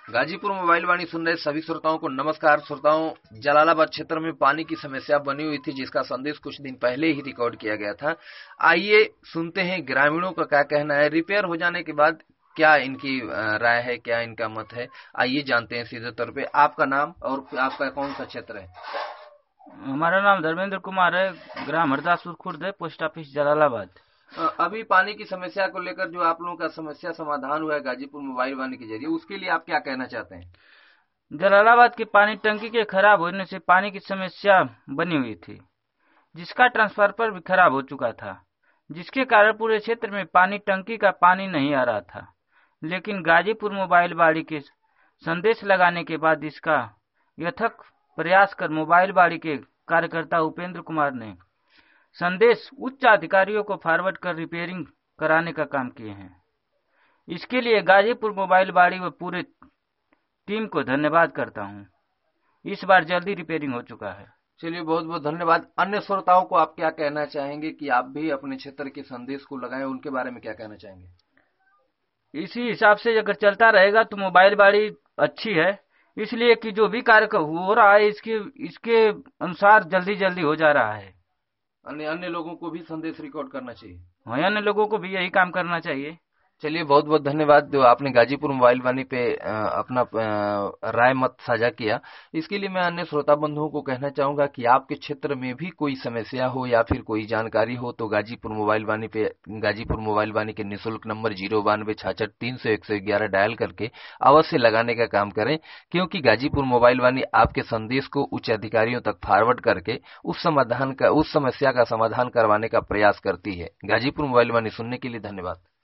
Ghazipur mobile वाणी सुन रहे सभी श्रोताओं को नमस्कार। श्रोताओं, जलालाबाद क्षेत्र में पानी की समस्या बनी हुई थी, जिसका संदेश कुछ दिन पहले ही रिकॉर्ड किया गया था। आइए सुनते हैं ग्रामीणों का क्या कहना है। रिपेयर हो जाने के बाद क्या इनकी राय है, क्या इनका मत है, आइए जानते हैं सीधे तौर पे। आपका नाम और आपका कौन सा क्षेत्र है? हमारा नाम धर्मेंद्र कुमार है। ग्राम हरदासपुर खुर्द है, पोस्ट ऑफिस जलालाबाद। अभी पानी की समस्या को लेकर जो आप लोगों का समस्या समाधान हुआ है गाजीपुर मोबाइल वाणी के जरिए, उसके लिए आप क्या कहना चाहते हैं? जलालाबाद की पानी टंकी के खराब होने से पानी की समस्या बनी हुई थी, जिसका ट्रांसफार्मर भी खराब हो चुका था, जिसके कारण पूरे क्षेत्र में पानी टंकी का पानी नहीं आ रहा था। लेकिन गाजीपुर मोबाइल बाड़ी के संदेश लगाने के बाद इसका यथक प्रयास कर मोबाइल बाड़ी के कार्यकर्ता उपेंद्र कुमार ने संदेश उच्च अधिकारियों को फॉरवर्ड कर रिपेयरिंग कराने का काम किए हैं। इसके लिए गाजीपुर मोबाइल बाड़ी व पूरे टीम को धन्यवाद करता हूं। इस बार जल्दी रिपेयरिंग हो चुका है। चलिए, बहुत बहुत धन्यवाद। अन्य श्रोताओं को आप क्या कहना चाहेंगे कि आप भी अपने क्षेत्र के संदेश को लगाएं, उनके बारे में क्या कहना चाहेंगे? इसी हिसाब से अगर चलता रहेगा तो मोबाइल बाड़ी अच्छी है, इसलिए कि जो भी कार्य हो रहा है इसके अनुसार जल्दी जल्दी हो जा रहा है। अन्य अन्य लोगों को भी संदेश रिकॉर्ड करना चाहिए। अन्य लोगों को भी यही काम करना चाहिए। चलिए, बहुत बहुत धन्यवाद जो आपने गाजीपुर मोबाइल वाणी पे अपना राय मत साझा किया। इसके लिए मैं अन्य श्रोता बंधुओं को कहना चाहूंगा कि आपके क्षेत्र में भी कोई समस्या हो या फिर कोई जानकारी हो तो गाजीपुर मोबाइल वाणी के निःशुल्क नंबर 9266 डायल करके अवश्य लगाने का काम करें, क्योंकि गाजीपुर मोबाइल वाणी आपके संदेश को उच्च अधिकारियों तक फॉरवर्ड करके उस समस्या का समाधान करवाने का प्रयास करती है। गाजीपुर मोबाइल वाणी सुनने के लिए धन्यवाद।